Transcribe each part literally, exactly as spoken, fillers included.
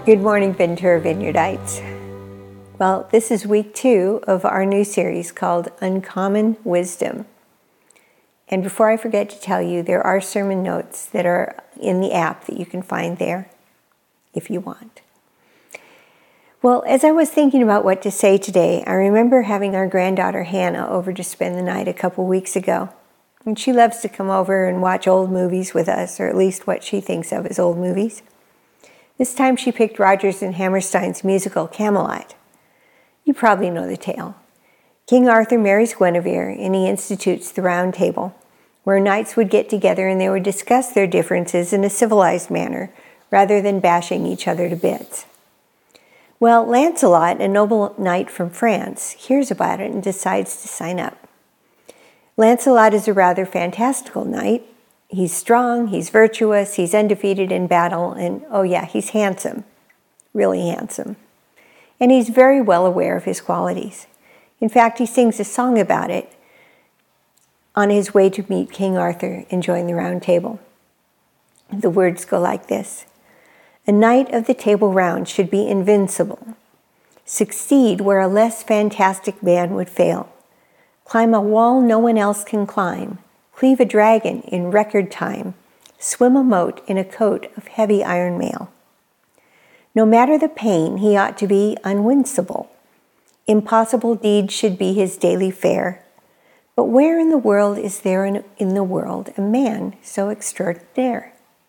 Good morning, Ventura Vineyardites. Well, this is week two of our new series called Uncommon Wisdom. And before I forget to tell you, there are sermon notes that are in the app that you can find there if you want. Well, as I was thinking about what to say today, I remember having our granddaughter Hannah over to spend the night a couple weeks ago. And she loves to come over and watch old movies with us, or at least what she thinks of as old movies. This time she picked Rodgers and Hammerstein's musical Camelot. You probably know the tale. King Arthur marries Guinevere, and he institutes the Round Table, where knights would get together and they would discuss their differences in a civilized manner, rather than bashing each other to bits. Well, Lancelot, a noble knight from France, hears about it and decides to sign up. Lancelot is a rather fantastical knight. He's strong, he's virtuous, he's undefeated in battle, and oh yeah, he's handsome, really handsome. And he's very well aware of his qualities. In fact, he sings a song about it on his way to meet King Arthur and join the Round Table. The words go like this: "A knight of the Table Round should be invincible, succeed where a less fantastic man would fail, climb a wall no one else can climb, cleave a dragon in record time, swim a moat in a coat of heavy iron mail. No matter the pain, he ought to be unwincible. Impossible deeds should be his daily fare. But where in the world is there in, in the world a man so extraordinaire?"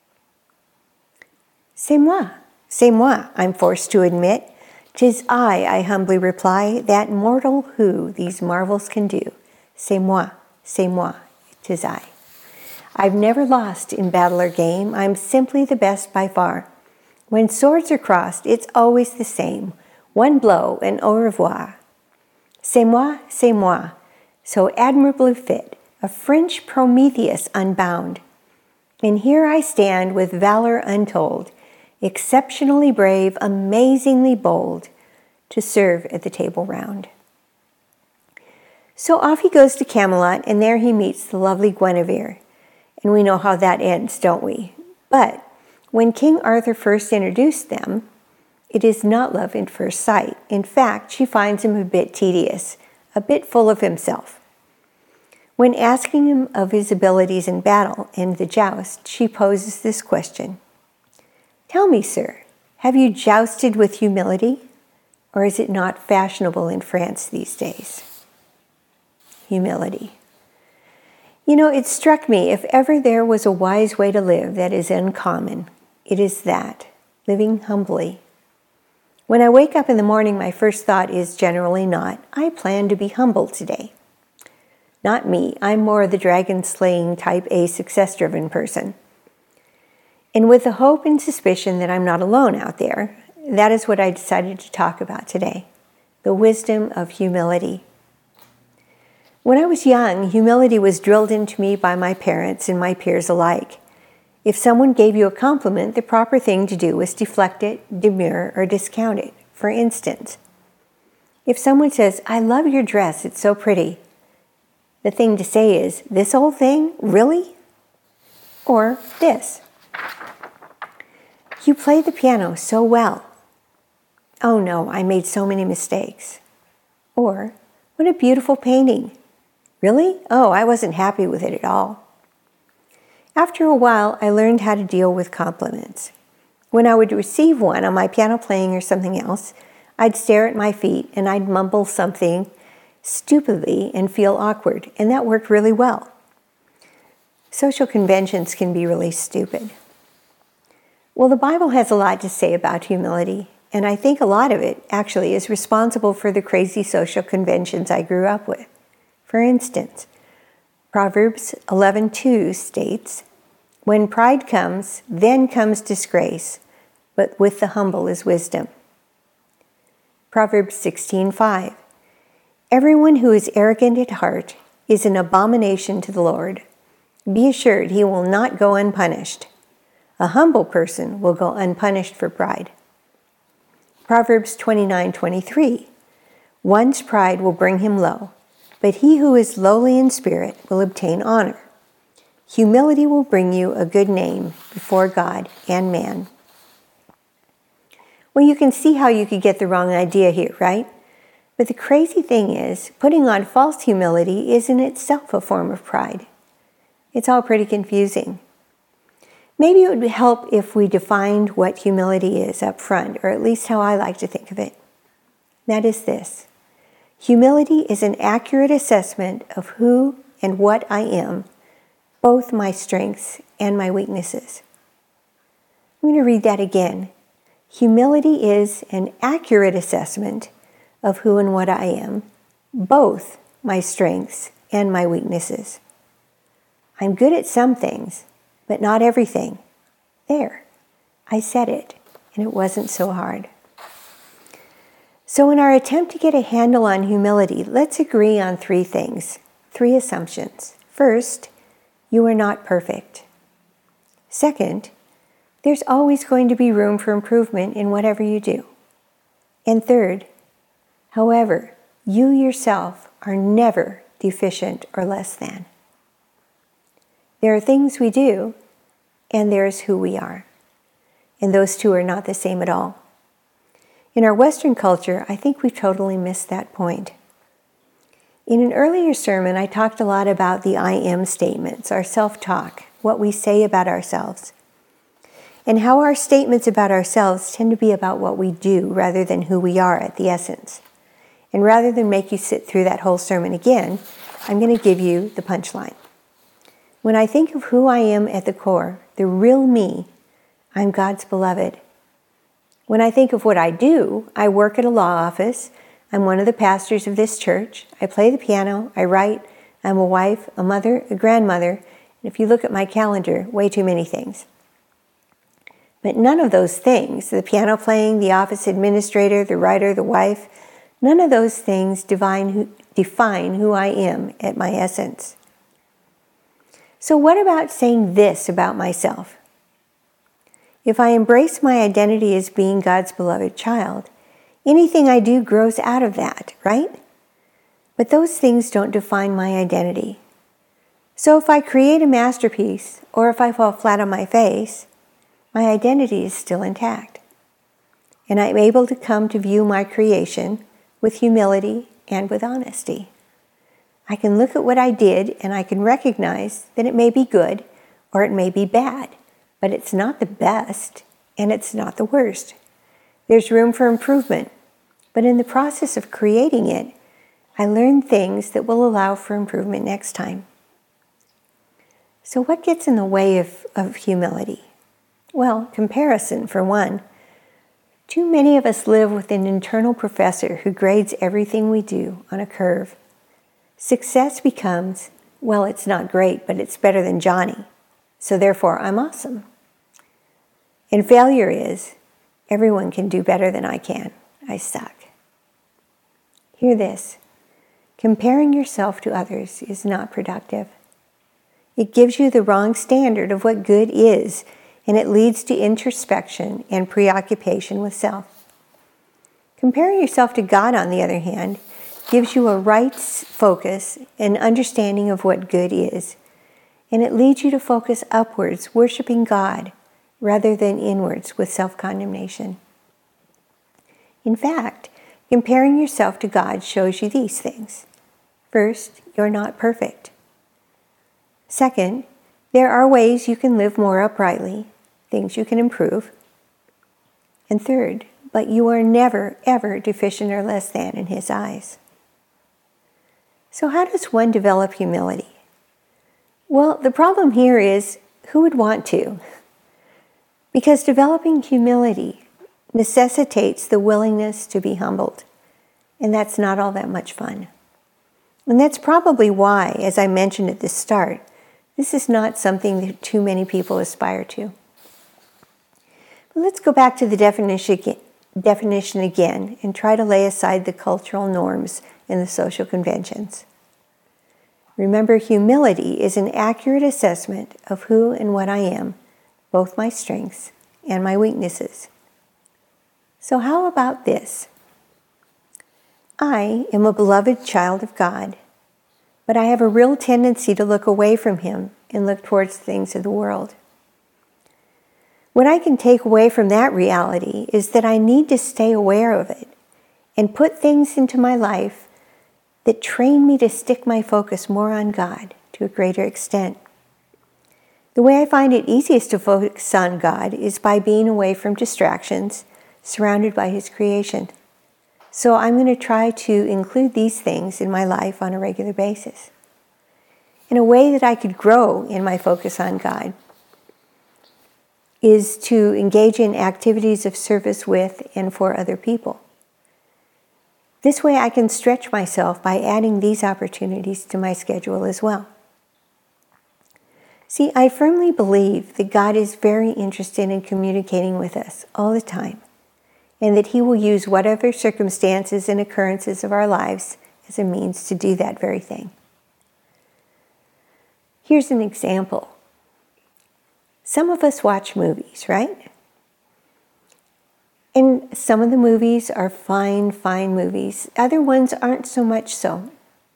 "C'est moi, c'est moi," I'm forced to admit. "'Tis I," I humbly reply, "that mortal who these marvels can do. C'est moi, c'est moi. 'Tis I. I've never lost in battle or game. I'm simply the best by far. When swords are crossed, it's always the same. One blow and au revoir. C'est moi, c'est moi. So admirably fit, a French Prometheus unbound. And here I stand with valor untold, exceptionally brave, amazingly bold, to serve at the Table Round." So off he goes to Camelot, and there he meets the lovely Guinevere. And we know how that ends, don't we? But when King Arthur first introduced them, it is not love at first sight. In fact, she finds him a bit tedious, a bit full of himself. When asking him of his abilities in battle and the joust, she poses this question: "Tell me, sir, have you jousted with humility? Or is it not fashionable in France these days?" Humility. You know, it struck me, if ever there was a wise way to live that is uncommon, it is that, living humbly. When I wake up in the morning, my first thought is generally not, "I plan to be humble today." Not me. I'm more the dragon-slaying type A success-driven person. And with the hope and suspicion that I'm not alone out there, that is what I decided to talk about today, the wisdom of humility. When I was young, humility was drilled into me by my parents and my peers alike. If someone gave you a compliment, the proper thing to do was deflect it, demur, or discount it. For instance, if someone says, "I love your dress, it's so pretty," the thing to say is, "This old thing? Really?" Or this: "You play the piano so well." "Oh no, I made so many mistakes." Or, "What a beautiful painting." "Really? Oh, I wasn't happy with it at all." After a while, I learned how to deal with compliments. When I would receive one on my piano playing or something else, I'd stare at my feet and I'd mumble something stupidly and feel awkward, and that worked really well. Social conventions can be really stupid. Well, the Bible has a lot to say about humility, and I think a lot of it actually is responsible for the crazy social conventions I grew up with. For instance, Proverbs eleven two states, "When pride comes, then comes disgrace, but with the humble is wisdom." Proverbs sixteen five, "Everyone who is arrogant at heart is an abomination to the Lord. Be assured he will not go unpunished. A humble person will go unpunished for pride." Proverbs twenty-nine twenty-three, "One's pride will bring him low, but he who is lowly in spirit will obtain honor. Humility will bring you a good name before God and man." Well, you can see how you could get the wrong idea here, right? But the crazy thing is, putting on false humility is in itself a form of pride. It's all pretty confusing. Maybe it would help if we defined what humility is up front, or at least how I like to think of it. That is this. Humility is an accurate assessment of who and what I am, both my strengths and my weaknesses. I'm going to read that again. Humility is an accurate assessment of who and what I am, both my strengths and my weaknesses. I'm good at some things, but not everything. There, I said it, and it wasn't so hard. So in our attempt to get a handle on humility, let's agree on three things, three assumptions. First, you are not perfect. Second, there's always going to be room for improvement in whatever you do. And third, however, you yourself are never deficient or less than. There are things we do, and there's who we are. And those two are not the same at all. In our Western culture, I think we've totally missed that point. In an earlier sermon, I talked a lot about the I am statements, our self-talk, what we say about ourselves, and how our statements about ourselves tend to be about what we do rather than who we are at the essence. And rather than make you sit through that whole sermon again, I'm going to give you the punchline. When I think of who I am at the core, the real me, I'm God's beloved. When I think of what I do, I work at a law office, I'm one of the pastors of this church, I play the piano, I write, I'm a wife, a mother, a grandmother, and if you look at my calendar, way too many things. But none of those things, the piano playing, the office administrator, the writer, the wife, none of those things define who, define who I am at my essence. So what about saying this about myself? If I embrace my identity as being God's beloved child, anything I do grows out of that, right? But those things don't define my identity. So if I create a masterpiece, or if I fall flat on my face, my identity is still intact. And I'm able to come to view my creation with humility and with honesty. I can look at what I did and I can recognize that it may be good or it may be bad, but it's not the best and it's not the worst. There's room for improvement, but in the process of creating it, I learned things that will allow for improvement next time. So what gets in the way of, of humility? Well, comparison, for one. Too many of us live with an internal professor who grades everything we do on a curve. Success becomes, well, it's not great, but it's better than Johnny, so therefore I'm awesome. And failure is, everyone can do better than I can. I suck. Hear this. Comparing yourself to others is not productive. It gives you the wrong standard of what good is, and it leads to introspection and preoccupation with self. Comparing yourself to God, on the other hand, gives you a right focus and understanding of what good is, and it leads you to focus upwards, worshiping God, rather than inwards with self-condemnation. In fact, comparing yourself to God shows you these things. First, you're not perfect. Second, there are ways you can live more uprightly, things you can improve. And third, but you are never, ever deficient or less than in His eyes. So how does one develop humility? Well, the problem here is, who would want to? Because developing humility necessitates the willingness to be humbled, and that's not all that much fun. And that's probably why, as I mentioned at the start, this is not something that too many people aspire to. But let's go back to the definition, definition again and try to lay aside the cultural norms and the social conventions. Remember, humility is an accurate assessment of who and what I am, both my strengths and my weaknesses. So how about this? I am a beloved child of God, but I have a real tendency to look away from Him and look towards things of the world. What I can take away from that reality is that I need to stay aware of it and put things into my life that train me to stick my focus more on God to a greater extent. The way I find it easiest to focus on God is by being away from distractions, surrounded by His creation. So I'm going to try to include these things in my life on a regular basis. In a way that I could grow in my focus on God is to engage in activities of service with and for other people. This way I can stretch myself by adding these opportunities to my schedule as well. See, I firmly believe that God is very interested in communicating with us all the time, and that He will use whatever circumstances and occurrences of our lives as a means to do that very thing. Here's an example. Some of us watch movies, right? And some of the movies are fine, fine movies. Other ones aren't so much so.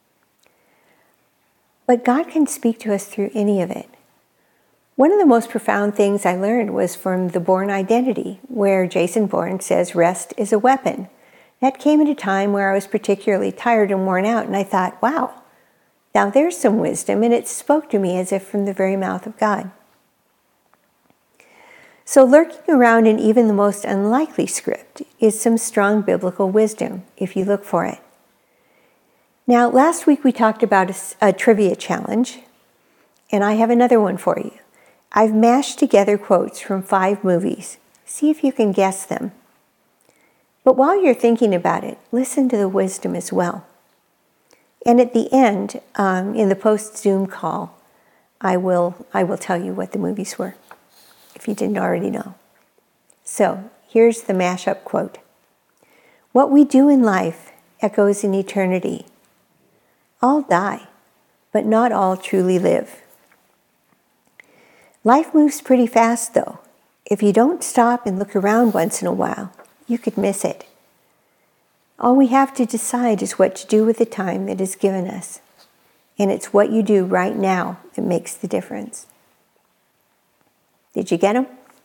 But God can speak to us through any of it. One of the most profound things I learned was from The Bourne Identity, where Jason Bourne says rest is a weapon. That came at a time where I was particularly tired and worn out, and I thought, wow, now there's some wisdom, and it spoke to me as if from the very mouth of God. So lurking around in even the most unlikely script is some strong biblical wisdom, if you look for it. Now, last week we talked about a, a trivia challenge, and I have another one for you. I've mashed together quotes from five movies. See if you can guess them. But while you're thinking about it, listen to the wisdom as well. And at the end, um, in the post-Zoom call, I will, I will tell you what the movies were, if you didn't already know. So, here's the mashup quote. What we do in life echoes in eternity. All die, but not all truly live. Life moves pretty fast, though. If you don't stop and look around once in a while, you could miss it. All we have to decide is what to do with the time that is given us. And it's what you do right now that makes the difference. Did you get them?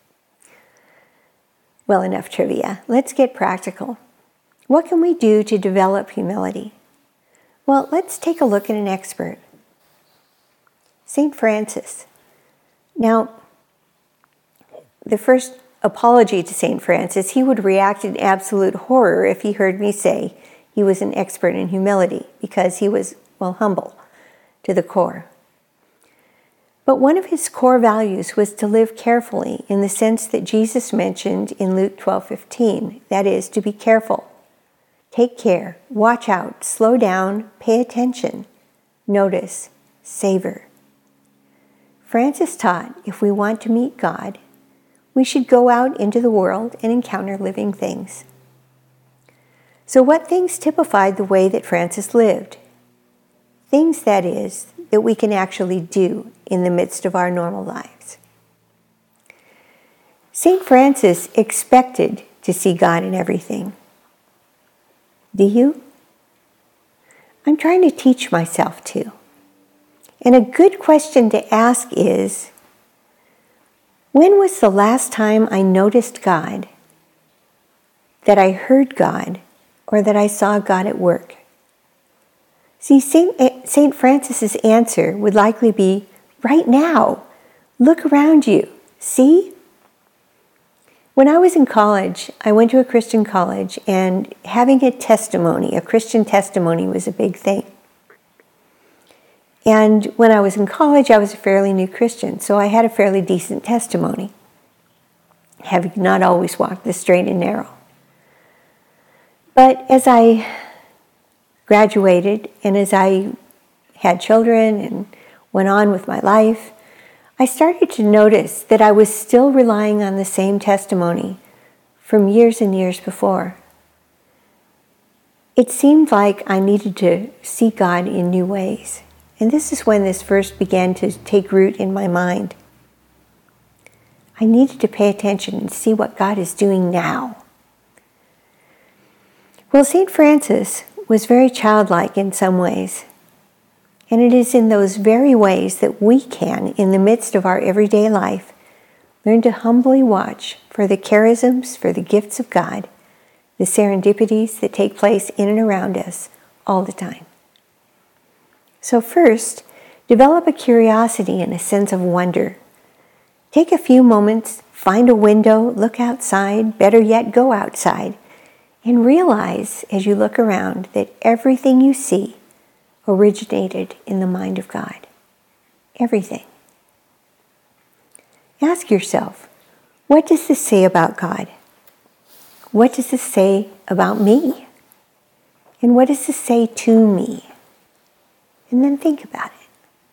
Well, enough trivia. Let's get practical. What can we do to develop humility? Well, let's take a look at an expert. Saint Francis. Now, the first apology to Saint Francis, he would react in absolute horror if he heard me say he was an expert in humility, because he was, well, humble to the core. But one of his core values was to live carefully in the sense that Jesus mentioned in Luke twelve fifteen, that is, to be careful. Take care, watch out, slow down, pay attention, notice, savor. Francis taught if we want to meet God, we should go out into the world and encounter living things. So what things typified the way that Francis lived? Things, that is, that we can actually do in the midst of our normal lives. Saint Francis expected to see God in everything. Do you? I'm trying to teach myself to. And a good question to ask is, when was the last time I noticed God, that I heard God, or that I saw God at work? See, Saint Saint Francis's answer would likely be, right now. Look around you. See? When I was in college, I went to a Christian college, and having a testimony, a Christian testimony, was a big thing. And when I was in college, I was a fairly new Christian, so I had a fairly decent testimony, having not always walked the straight and narrow. But as I graduated and as I had children and went on with my life, I started to notice that I was still relying on the same testimony from years and years before. It seemed like I needed to see God in new ways. And this is when this verse began to take root in my mind. I needed to pay attention and see what God is doing now. Well, Saint Francis was very childlike in some ways. And it is in those very ways that we can, in the midst of our everyday life, Learn to humbly watch for the charisms, for the gifts of God, the serendipities that take place in and around us all the time. So first, develop a curiosity and a sense of wonder. Take a few moments, find a window, look outside, better yet, go outside, and realize as you look around that everything you see originated in the mind of God. Everything. Ask yourself, what does this say about God? What does this say about me? And what does this say to me? And then think about it.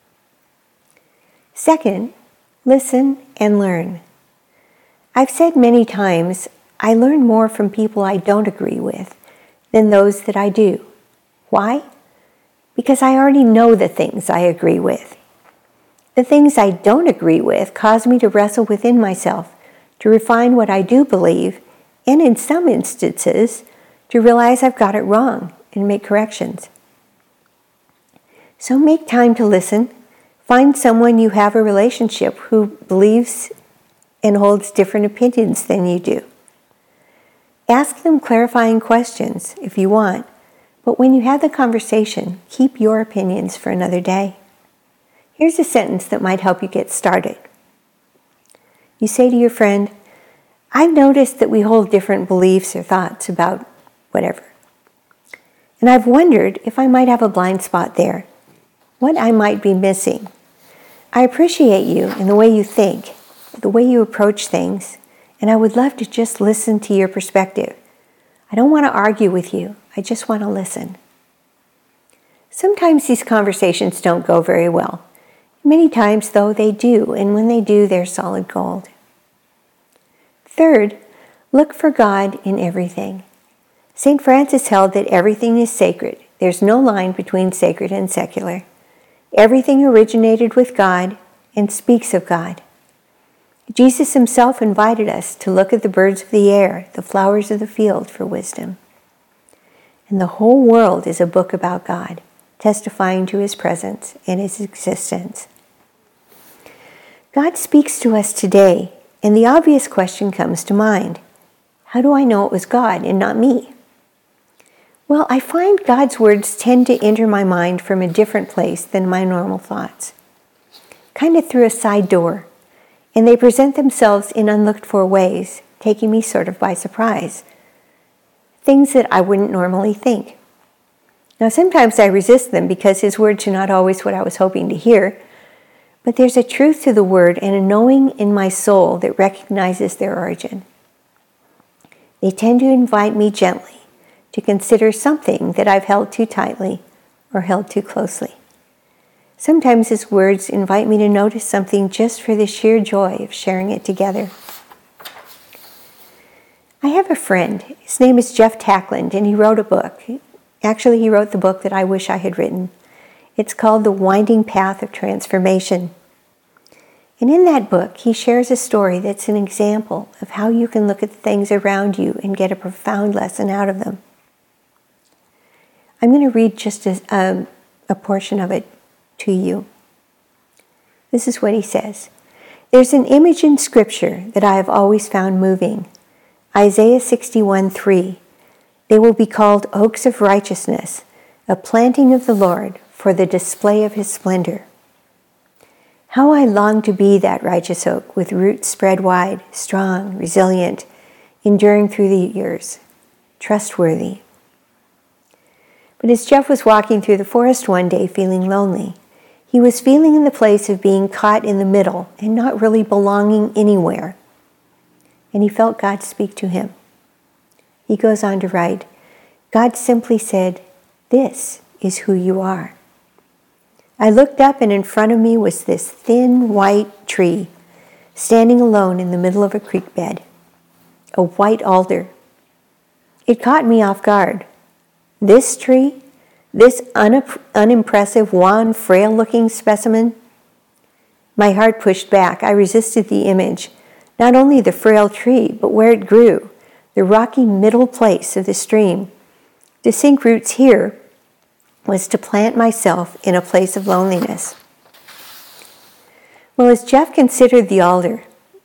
Second, listen and learn. I've said many times, I learn more from people I don't agree with than those that I do. Why? Because I already know the things I agree with. The things I don't agree with cause me to wrestle within myself, to refine what I do believe, and in some instances, to realize I've got it wrong and make corrections. So make time to listen. Find someone you have a relationship who believes and holds different opinions than you do. Ask them clarifying questions if you want, but when you have the conversation, keep your opinions for another day. Here's a sentence that might help you get started. You say to your friend, I've noticed that we hold different beliefs or thoughts about whatever. And I've wondered if I might have a blind spot there, what I might be missing. I appreciate you and the way you think, the way you approach things, and I would love to just listen to your perspective. I don't want to argue with you. I just want to listen. Sometimes these conversations don't go very well. Many times, though, they do, and when they do, they're solid gold. Third, look for God in everything. Saint Francis held that everything is sacred. There's no line between sacred and secular. Everything originated with God and speaks of God. Jesus himself invited us to look at the birds of the air, the flowers of the field for wisdom. And the whole world is a book about God, testifying to his presence and his existence. God speaks to us today, and the obvious question comes to mind. How do I know it was God and not me? Well, I find God's words tend to enter my mind from a different place than my normal thoughts, kind of through a side door, and they present themselves in unlooked-for ways, taking me sort of by surprise. Things that I wouldn't normally think. Now, sometimes I resist them because his words are not always what I was hoping to hear, but there's a truth to the word and a knowing in my soul that recognizes their origin. They tend to invite me gently to consider something that I've held too tightly or held too closely. Sometimes his words invite me to notice something just for the sheer joy of sharing it together. I have a friend. His name is Jeff Tackland, and he wrote a book. Actually, he wrote the book that I wish I had written. It's called The Winding Path of Transformation. And in that book, he shares a story that's an example of how you can look at the things around you and get a profound lesson out of them. I'm going to read just a, um, a portion of it to you. This is what he says. There's an image in Scripture that I have always found moving. Isaiah sixty-one three. They will be called oaks of righteousness, a planting of the Lord for the display of his splendor. How I long to be that righteous oak with roots spread wide, strong, resilient, enduring through the years, trustworthy. But as Jeff was walking through the forest one day feeling lonely, he was feeling in the place of being caught in the middle and not really belonging anywhere. And he felt God speak to him. He goes on to write, God simply said, "This is who you are." I looked up and in front of me was this thin white tree standing alone in the middle of a creek bed, a white alder. It caught me off guard. This tree, this unim- unimpressive, wan, frail-looking specimen? My heart pushed back. I resisted the image, not only the frail tree, but where it grew, the rocky middle place of the stream. To sink roots here was to plant myself in a place of loneliness. Well, as Jeff considered the alder,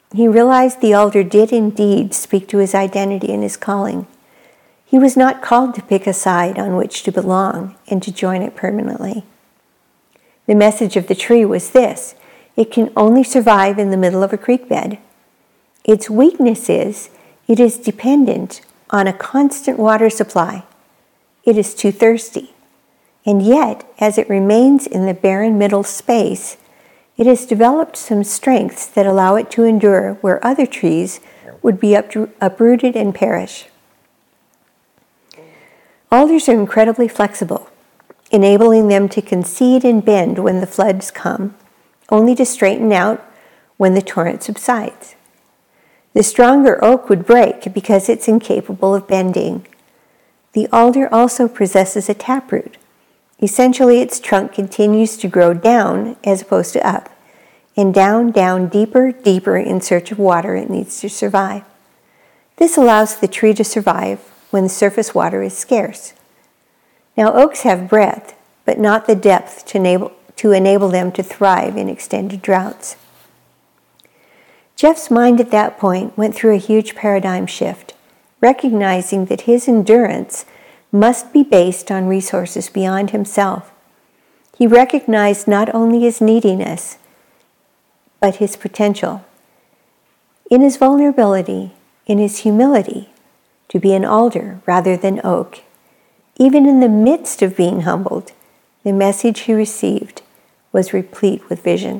He realized the altar did indeed speak to his identity and his calling. He was not called to pick a side on which to belong and to join it permanently. The message of the tree was this: it can only survive in the middle of a creek bed. Its weakness is it is dependent on a constant water supply. It is too thirsty. And yet, as it remains in the barren middle space, it has developed some strengths that allow it to endure where other trees would be uprooted and perish. Alders are incredibly flexible, enabling them to concede and bend when the floods come, only to straighten out when the torrent subsides. The stronger oak would break because it's incapable of bending. The alder also possesses a taproot. Essentially, its trunk continues to grow down as opposed to up, and down, down, deeper, deeper in search of water it needs to survive. This allows the tree to survive when the surface water is scarce. Now, oaks have breadth, but not the depth to enable, to enable them to thrive in extended droughts. Jeff's mind at that point went through a huge paradigm shift, recognizing that his endurance must be based on resources beyond himself. He recognized not only his neediness, but his potential. In his vulnerability, in his humility, to be an alder rather than oak, even in the midst of being humbled, the message he received was replete with vision.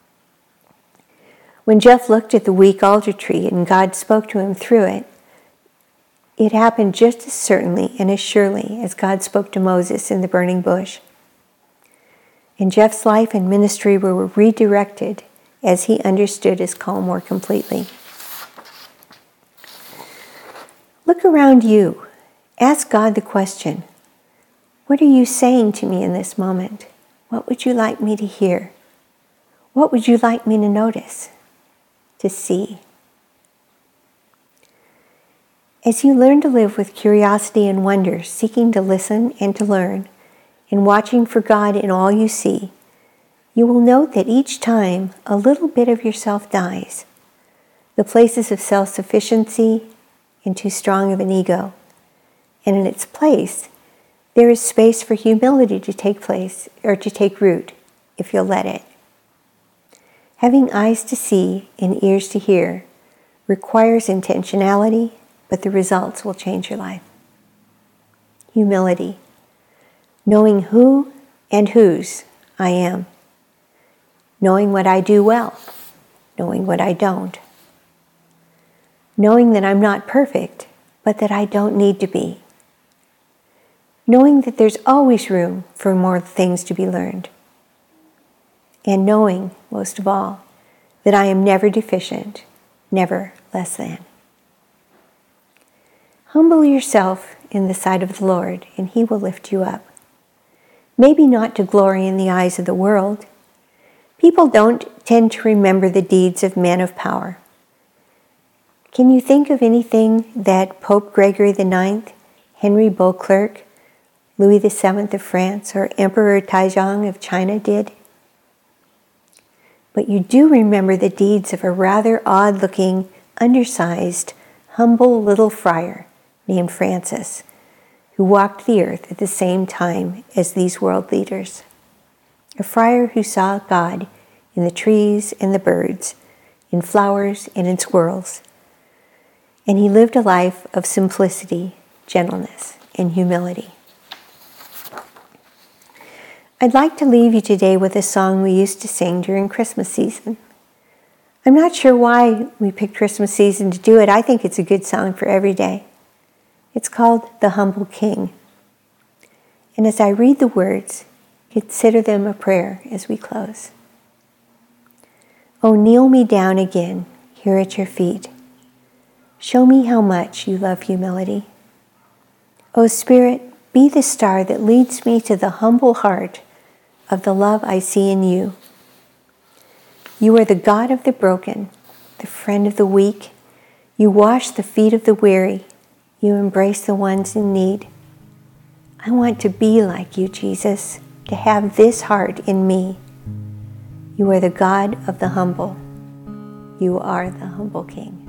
When Jeff looked at the weak alder tree and God spoke to him through it, it happened just as certainly and as surely as God spoke to Moses in the burning bush. And Jeff's life and ministry were redirected as he understood his call more completely. Look around you. Ask God the question, what are you saying to me in this moment? What would you like me to hear? What would you like me to notice, to see? As you learn to live with curiosity and wonder, seeking to listen and to learn, and watching for God in all you see, you will note that each time a little bit of yourself dies, the places of self-sufficiency and too strong of an ego, and in its place, there is space for humility to take place, or to take root, if you'll let it. Having eyes to see and ears to hear requires intentionality, but the results will change your life. Humility, knowing who and whose I am, knowing what I do well, knowing what I don't, knowing that I'm not perfect, but that I don't need to be, knowing that there's always room for more things to be learned, and knowing, most of all, that I am never deficient, never less than. Humble yourself in the sight of the Lord, and He will lift you up. Maybe not to glory in the eyes of the world. People don't tend to remember the deeds of men of power. Can you think of anything that Pope Gregory the Ninth, Henry Beauclerc, Louis the Seventh of France, or Emperor Taizong of China did? But you do remember the deeds of a rather odd-looking, undersized, humble little friar named Francis, who walked the earth at the same time as these world leaders. A friar who saw God in the trees and the birds, in flowers and in squirrels. And he lived a life of simplicity, gentleness, and humility. I'd like to leave you today with a song we used to sing during Christmas season. I'm not sure why we picked Christmas season to do it. I think it's a good song for every day. It's called The Humble King. And as I read the words, consider them a prayer as we close. Oh, kneel me down again, here at your feet. Show me how much you love humility. Oh, Spirit, be the star that leads me to the humble heart of the love I see in you. You are the God of the broken, the friend of the weak. You wash the feet of the weary. You embrace the ones in need. I want to be like you, Jesus, to have this heart in me. You are the God of the humble. You are the humble king.